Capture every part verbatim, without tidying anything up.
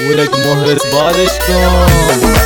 ولك مهرس بالش کن.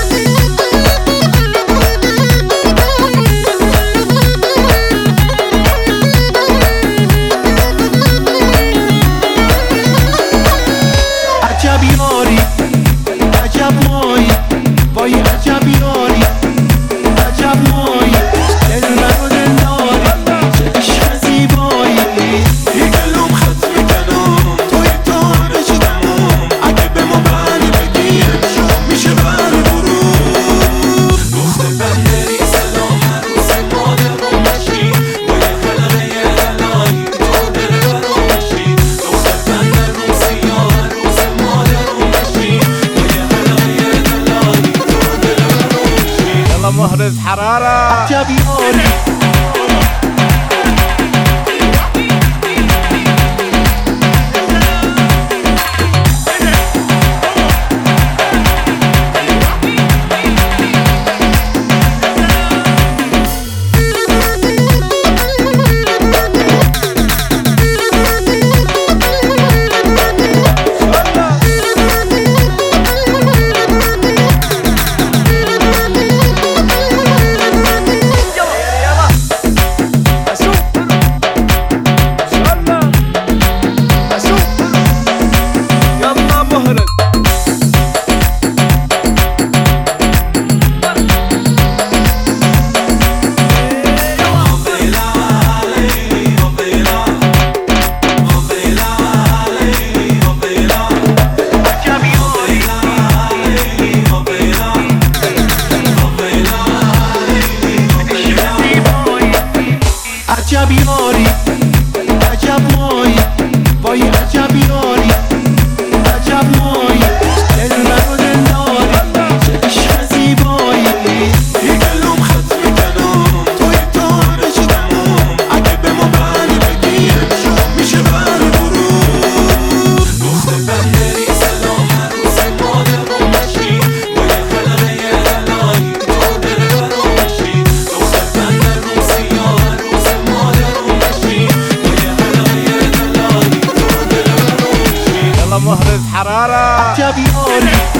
عجب یاری عجب مایی وای عجب یاری عجب مایی دل منو دل داری چه عشق زیبایی یه گلوم خط میکنم توی تار شدمم اگه به ما بر بگی امشب میشه بر برو دخت بندری سلام عروس مادر رو مشی با یه خلقه الهی تو دل برو مشی دخت بندر رو سیاه عروس مادر رو مشی با یه خلقه الهی تو دل برو مشی. يلا مهرس حرارة. عجب یاری عجب یاری عجب مایی وای عجب یاری عجب مایی دل منو دل داری چه عشق زیبایی یه گلوم خط میکنم توی تار شدمم اگه به ما بر بگی امشب میشه بر برو دخت بندری سلام عروس مادر رو مشی با یه خلقه الهی تو دل برو مشی دخت بندر رو سیاه عروس مادر رو مشی با یه خلقه الهی تو دل برو مشی. يلا مهرس حرارة. عجب یاری